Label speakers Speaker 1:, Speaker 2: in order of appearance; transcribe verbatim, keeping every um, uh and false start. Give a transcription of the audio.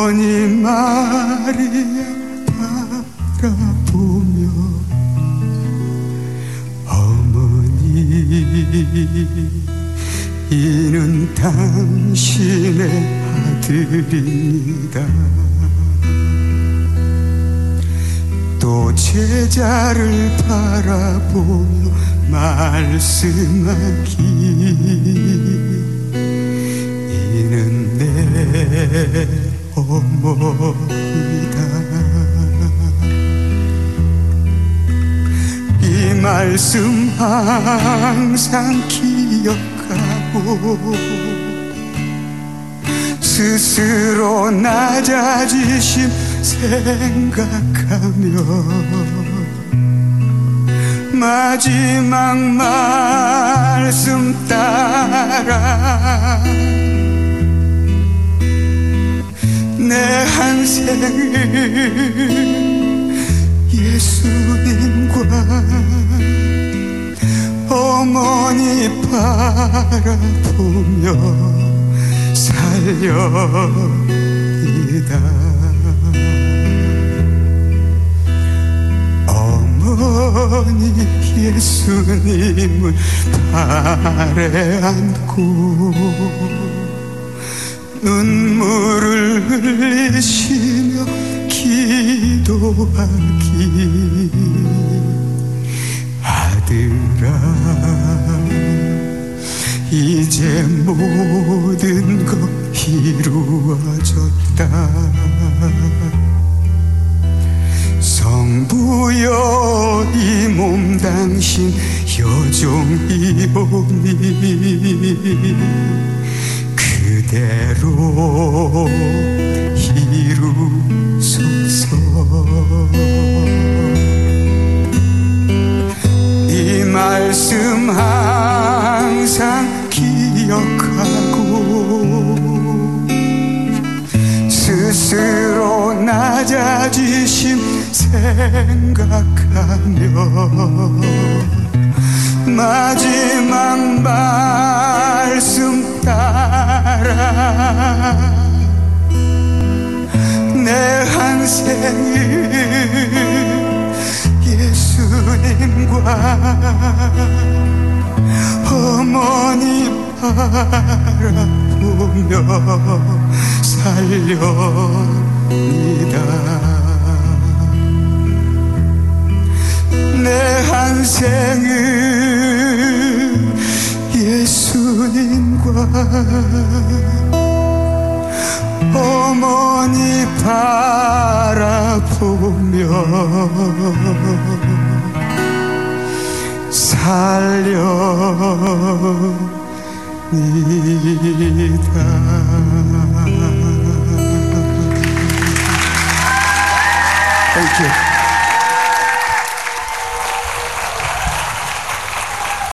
Speaker 1: 어머니 마리아 바라보며 어머니 이는 당신의 아들입니다. 또 제자를 바라보며 말씀하기 이는 내 어머니다. 이 말씀 항상 기억하고 스스로 낮아지심 생각하며 마지막 말씀 따라 내 한 생을 예수님과 어머니 바라보며 살려이다. 어머니 예수님을 발에 안고 눈물을 흘리시며 기도하기 아들아 이제 모든 것 이루어졌다. 성부여 이 몸 당신 여종이오니 그대로 이루소서. 이 말씀 항상 기억하고 스스로 낮아지심 생각하며 마지막 말씀 따라 내 한 생을 예수님과 어머니 바라보며 살려니다. 내 한 생을 예수님과 어머니 바라보며 살려니다. Thank you.